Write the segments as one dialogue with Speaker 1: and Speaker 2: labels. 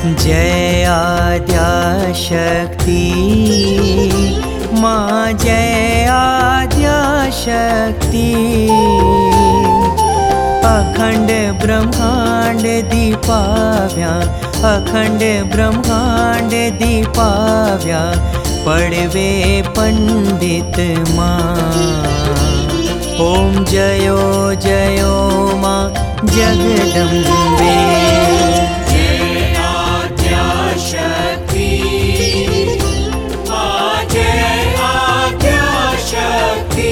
Speaker 1: जय आद्याशक्ति माँ, जय आद्याशक्ति। अखंड ब्रह्मांड दीपाव्या, अखंड ब्रह्मांड दीपाव्या, पड़वे पंडित माँ। ओम जयो जयो माँ जगदम्बे।
Speaker 2: जय आद्याशक्ति माँ, जय आद्याशक्ति।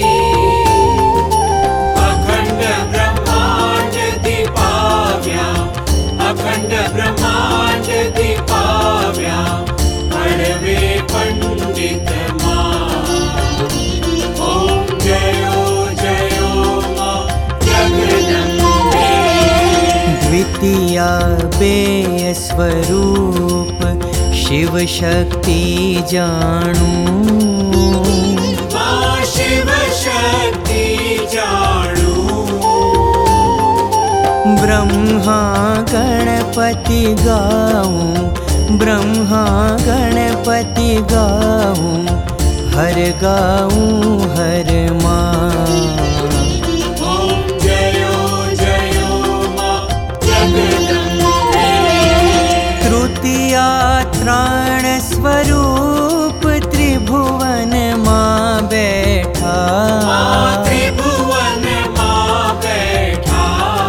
Speaker 2: अखंड ब्रह्मांड दीपाव्या, अखंड ब्रह्मांड दीपाव्या, पड़वे पंडित माँ। ओम जयो जयो माँ जगदम्बे।
Speaker 1: द्वितीया बेय स्वरूप शिव शक्ति जानू।
Speaker 2: माँ शिव शक्ति जानू।
Speaker 1: ब्रह्मा गणपति गाऊं, ब्रह्मा गणपति गाऊं, हर गाऊं हर माँ।
Speaker 2: ओम जयो जयो माँ जगदम्बे।
Speaker 1: तृतीया त्राण स्वरूप त्रिभुवन माँ बैठा।
Speaker 2: माँ त्रिभुवन माँ बैठा।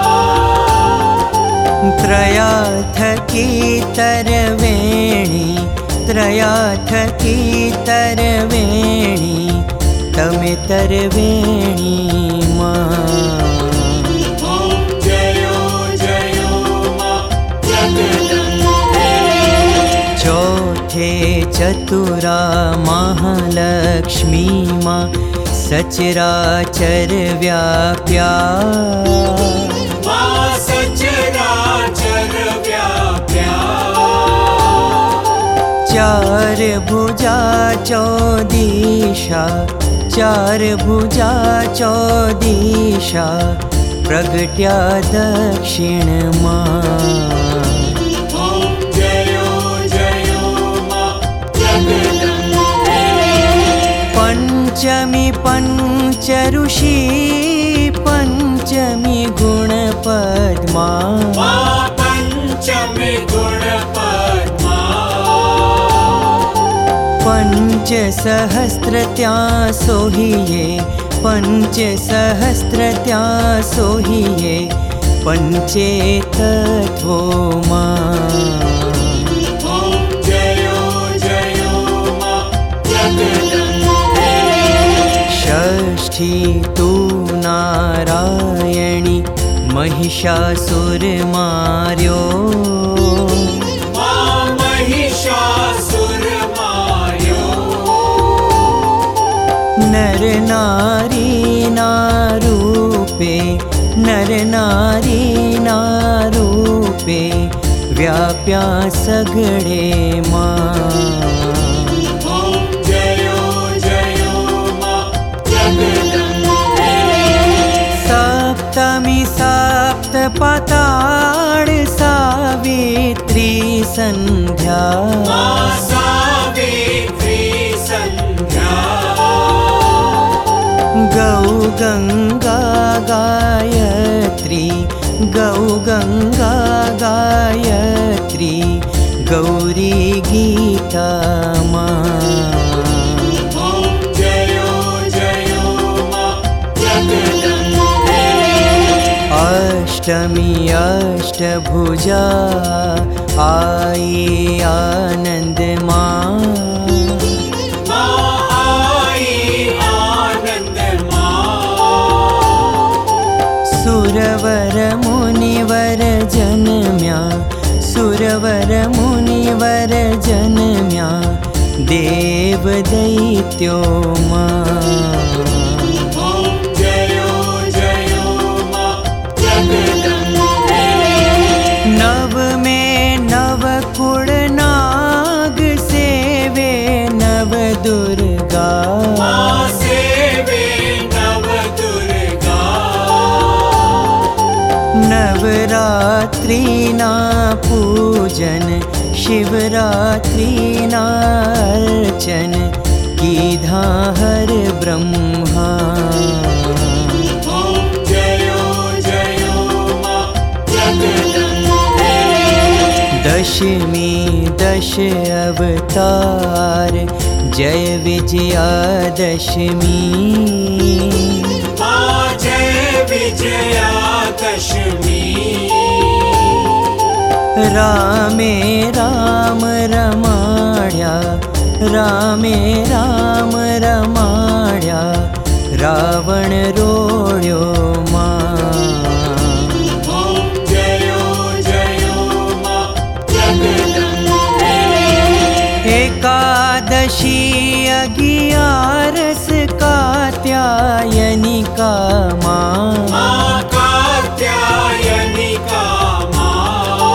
Speaker 1: त्रयाथ की तरवेणी, त्रयाथ की तरवेणी, तमे तरवेणी माँ।
Speaker 2: ओम जयो जयो माँ जगदम्बे।
Speaker 1: चौथे चतुरा महालक्ष्मी माँ, सचराचर व्याप्या।
Speaker 2: माँ सचराचर व्याप्या।
Speaker 1: चार भुजा चौदिशा, चार भुजा चौदिशा, प्रगट्या दक्षिण माँ।
Speaker 2: ओम जयो जयो माँ जगदम्बे।
Speaker 1: पंचमी पंच ऋषि, पंचमी गुण पद्मा।
Speaker 2: माँ पंचमी गुण पद्मा।
Speaker 1: पंच सहस्त्र त्या सोहिए, पंच सहस्त्र त्या सोहिए, पंचे तत्वो माँ।
Speaker 2: ओम जयो जयो माँ जगदम्बे।
Speaker 1: षष्ठी तू नारायणी, महिषासुर मार्यो।
Speaker 2: माँ महिषासुर मार्यो।
Speaker 1: नर नारी नारूपे, नर नारी नारूपे, व्याप्या सगळे माँ।
Speaker 2: ओम जयो जयो माँ जगदम्बे।
Speaker 1: सप्तमी सप्त पाताळ सावित्री संध्या।
Speaker 2: माँ सावित्री संध्या।
Speaker 1: गौ गंगा गायत्री, गौ गंगा गायत्री, गौरी गीता माँ।
Speaker 2: ओम जयो जयो माँ जगदम्बे।
Speaker 1: अष्टमी अष्टभुजा आई आनंद माँ।
Speaker 2: माँ आई आनंद माँ।
Speaker 1: सुरवर मुनिवर जन्म्या, सुरवर मुनिवर जन्म्या, देव दैत्यो माँ।
Speaker 2: ओम जयो जयो माँ जगदम्बे।
Speaker 1: नव में नव कुल नाग सेवे नव दुर्गा।
Speaker 2: माँ सेवे नव दुर्गा।
Speaker 1: नवरात्रि ना पूज पूजन शिवरात्रि नार्चन कीधा हर ब्रह्मा।
Speaker 2: ॐ जयो जयो मां जगदम्बे।
Speaker 1: दशमी दश अवतार जय विजयादशमी।
Speaker 2: मां जय विजयादशमी।
Speaker 1: रामे राम रमाड्या रामे राम रमाड्या रावण रोड्यो मां।
Speaker 2: ॐ जयो जयो मां जगदम्बे।
Speaker 1: एकादशी अगियारस कात्यायनिका मां।
Speaker 2: मां कात्यायनिका मां।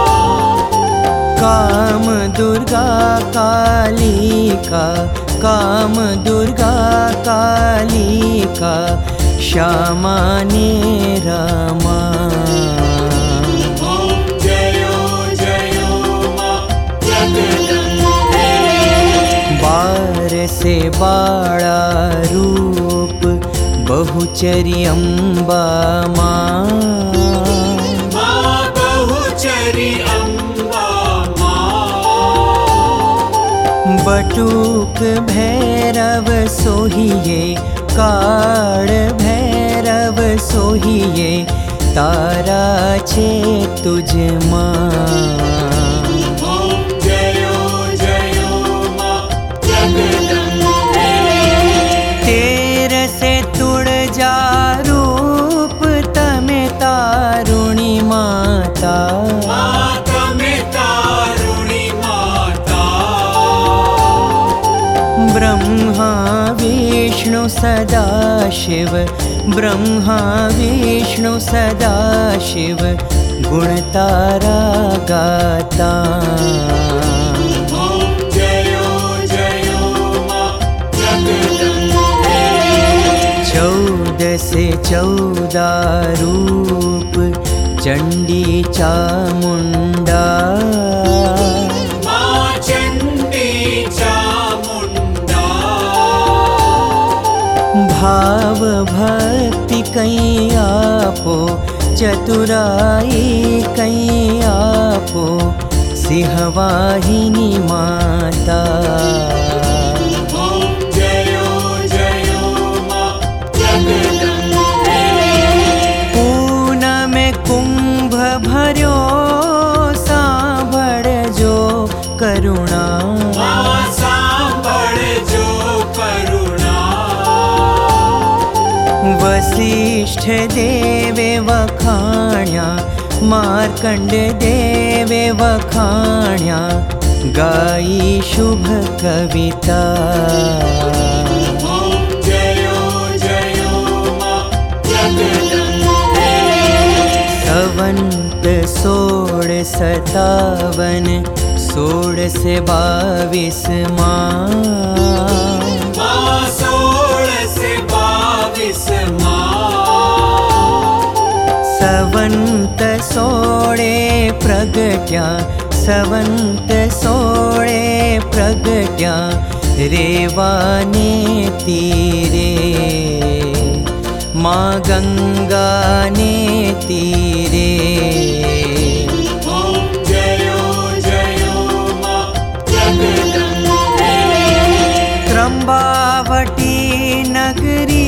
Speaker 1: काम दुर्गा कालिका काम दुर्गा कालिका श्यामा ने रमा।
Speaker 2: ॐ जयो जयो मां जगदम्बे।
Speaker 1: बार से बाड़ा रूप बहुचरी अम्बा मां।
Speaker 2: मां बहुचरी अम्बा मां।
Speaker 1: बटुक भैरव सोहिए काळ भैरव सोहिए तारा छे तुझ मां।
Speaker 2: ॐ जयो जयो मां जगदम्बे।
Speaker 1: तेर से तुळजा रूप तमे तारुणी माता।
Speaker 2: मां तमे तारुणी माता।
Speaker 1: ब्रह्मा विष्णु सदाशिव ब्रह्मा विष्णु सदाशिव गुण तारा गाता।
Speaker 2: ॐ जयो जयो मां जगदम्बे।
Speaker 1: 14 से 14 रूप चंडी चामुंडा।
Speaker 2: मां चंडी चामुंडा।
Speaker 1: भाव भक्ति कई आपो चतुराई कई आपो सिंहवाहिनी माता।
Speaker 2: ॐ जयो जयो मां जगदम्बे।
Speaker 1: पूनम कुंभ भर्यो सांभळजो करुणा।
Speaker 2: मां सांभळजो करुणा।
Speaker 1: वसिष्ठ देवे वखाण्या मार्कंड देवे वखाण्या गाई शुभ कविता।
Speaker 2: ॐ जयो जयो मां जगदम्बे।
Speaker 1: संवत 1657 16 से 22 मां।
Speaker 2: मां 16 से 22 मां।
Speaker 1: संवत 16 प्रगट्या संवत 16 प्रगट्या रेवाने तीरे मां गंगा ने तीरे।
Speaker 2: ॐ जयो जयो मां जगदम्बे।
Speaker 1: त्रंबावटी नगरी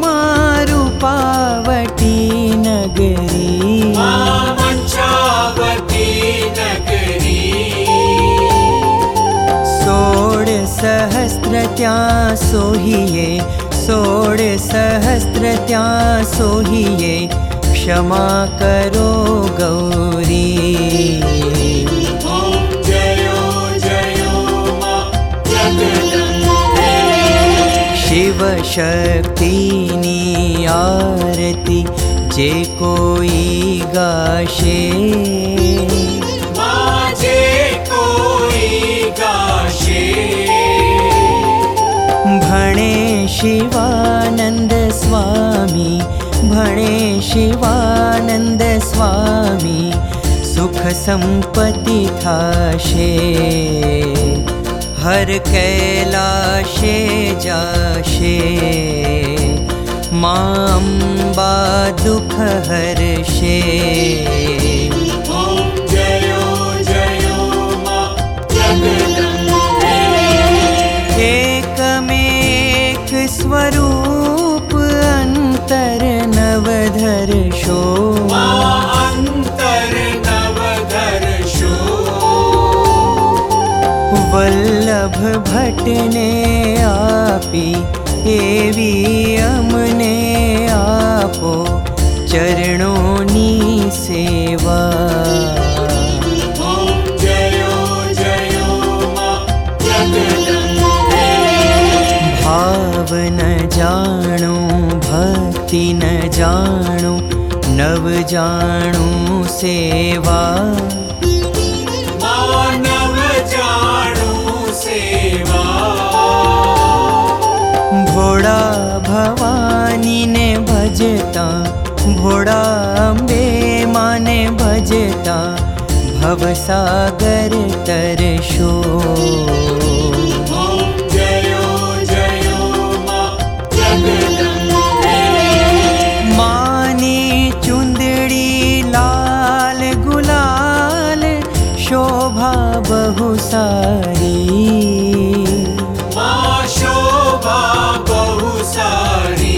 Speaker 1: मारूपावटी नगरी।
Speaker 2: मां मंचावती नगरी।
Speaker 1: 16 सहस्त्र त्या सोहिए 16 सहस्त्र त्या सोहिए क्षमा करो गौरी।
Speaker 2: ॐ जयो जयो मां जगदम्बे।
Speaker 1: शिव शक्तिनी आरती जे कोई गाशे।
Speaker 2: मां जे कोई गाशे।
Speaker 1: भणे शिवानंद स्वामी भणे शिवानंद स्वामी सुख सुख संपत्ति थाशे हर कैलाशे जाशे माँ अम्बा दुख हर्षे
Speaker 2: ॐ जयो जयो मां जगदम्बे
Speaker 1: एकमेक स्वरूप अंतर नवधर्षो
Speaker 2: मां अंतर नवधर्षो
Speaker 1: वल्लभ भट्टने आपी एवी अमने आपो चरणोनी सेवा
Speaker 2: ॐ जयो जयो मां जगदम्बे
Speaker 1: भाव न जाणो भक्ति न जाणो नव जाणो सेवा
Speaker 2: मानव जाणु सेवा
Speaker 1: भोळा भवानी ने भजता भोळा अम्बे माने भजता भवसागर तरशो
Speaker 2: ॐ जयो जयो मां जगदम्बे
Speaker 1: मानी चुंदड़ी लाल गुलाल शोभा बहु सारी
Speaker 2: मां शोभा बहु सारी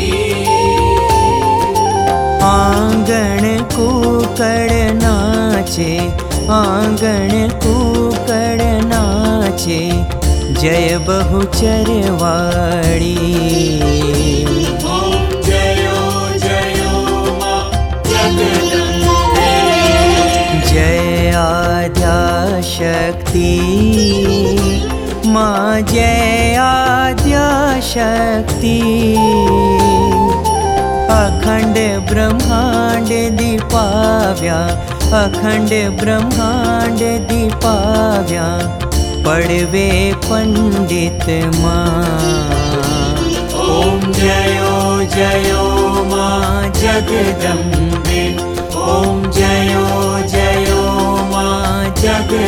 Speaker 1: आंगण कुकड़ नाचे आंगण कुकड़ नाचे जय बहुचरवाड़ी
Speaker 2: ॐ जयो जयो मां जगदम्बे
Speaker 1: जय आद्या शक्ति माँ जय आद्या शक्ति अखंड ब्रह्मांड दीपाव्या अखंड ब्रह्मांड दीपाव्या पड़वे पंडित माँ
Speaker 2: ॐ जयो जयो मां जगदम्बे ॐ जयो जयो मां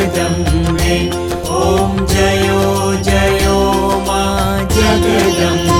Speaker 2: जगदम्बे ॐ जयो जयो मां जगदम्बे